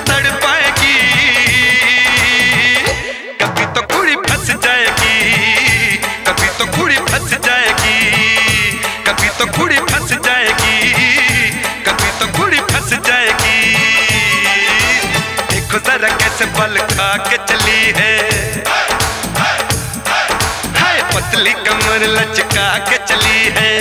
तड़ पाएगी, कभी तो कुड़ी फंस जाएगी, कभी तो कुड़ी फंस जाएगी, कभी तो कुड़ी फंस जाएगी, कभी तो कुड़ी फंस जाएगी। देखो जरा कैसे बल खा के चली है, हाय पतली कमर लचका के चली है।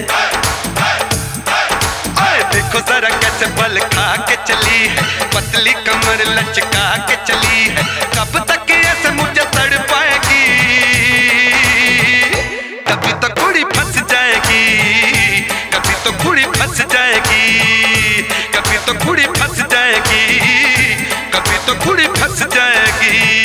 देखो जरा कैसे बल खा के चली है, पतली कमर लचका के चली है। कब तक ऐसे मुझे तड़ पाएगी, कभी तो कुड़ी फंस जाएगी, कभी तो कुड़ी फंस जाएगी, कभी तो कुड़ी फंस जाएगी, कभी तो कुड़ी फंस जाएगी।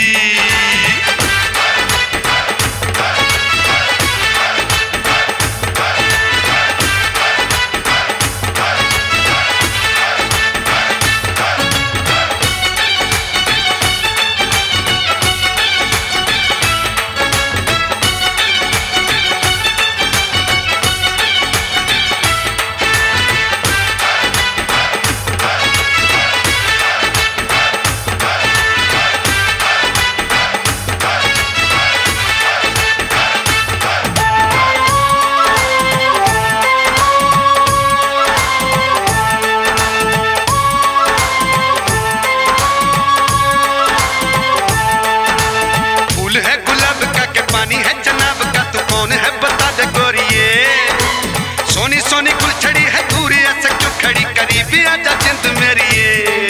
सोनी सोनी गुलछड़ी है दूरी ऐसे क्यों खड़ी, करीबी आजा जिंद मेरी ये।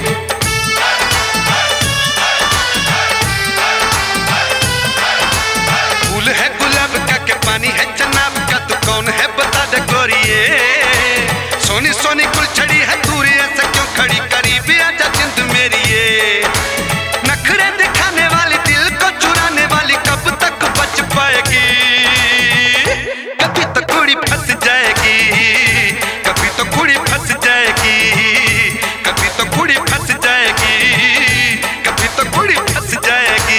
फूल है गुलाब का के पानी है जनाब का, तू कौन है बता दे गोरिये। सोनी सोनी गुलछड़ी है दूरी ऐसे क्यों खड़ी, करीबी आजा जिंद मेरी ये। नखरे दिखाने वाली दिल को चुराने वाली कब तक बच पाएगी, कभी तो कुड़ी फंस जाएगी, कभी तो कुड़ी फंस जाएगी, कभी तो कुड़ी फंस जाएगी, कभी तो कुड़ी फंस जाएगी।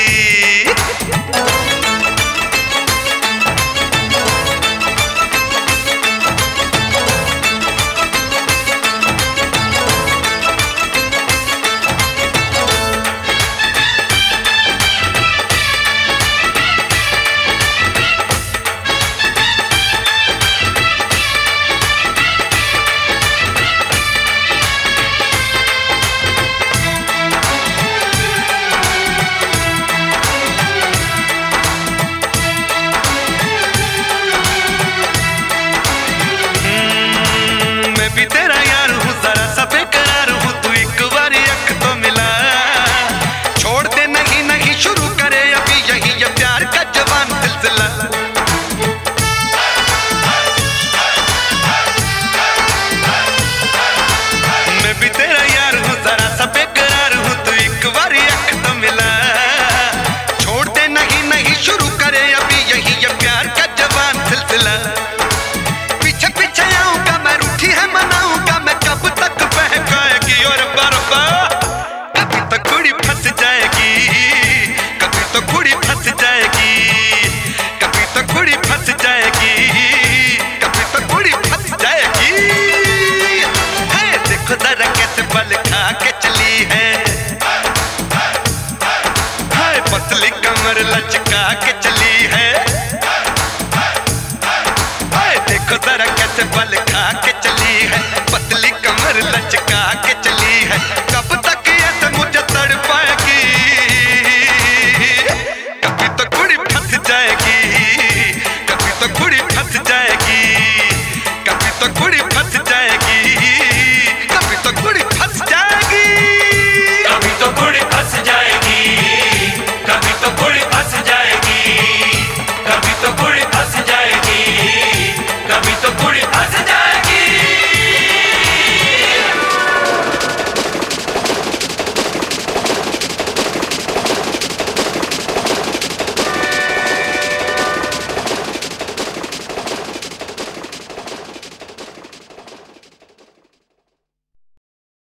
भी तेरा यार हूँ जरा सा बेकरार हूँ, तू एक बारी अख तो मिला। छोड़ दे नहीं नहीं शुरू करे अभी यही ये प्यार का जवान सिलसिला। मैं भी तेरा यार हूँ जरा सा बेकरार हूँ, तू एक बारी अख तो मिला। छोड़ दे नहीं नहीं शुरू करे अभी यही ये प्यार का जवान सिलसिला। पीछे पीछे आऊंगा मैं, रूठी है मनाऊंगा मैं, कब तक बहकाएगी और बर्बाद। कभी तो कुड़ी फंस जाएगी, कभी तो कुड़ी फंस जाएगी, कभी तो कुड़ी फंस जाएगी, कभी तो कुड़ी फंस जाएगी। है देखो जरा कैसे बल खा के चली है, हाय पतली कमर लचका के चली है। देखो जरा कैसे बल खा के चली है, पतली कमर लचका के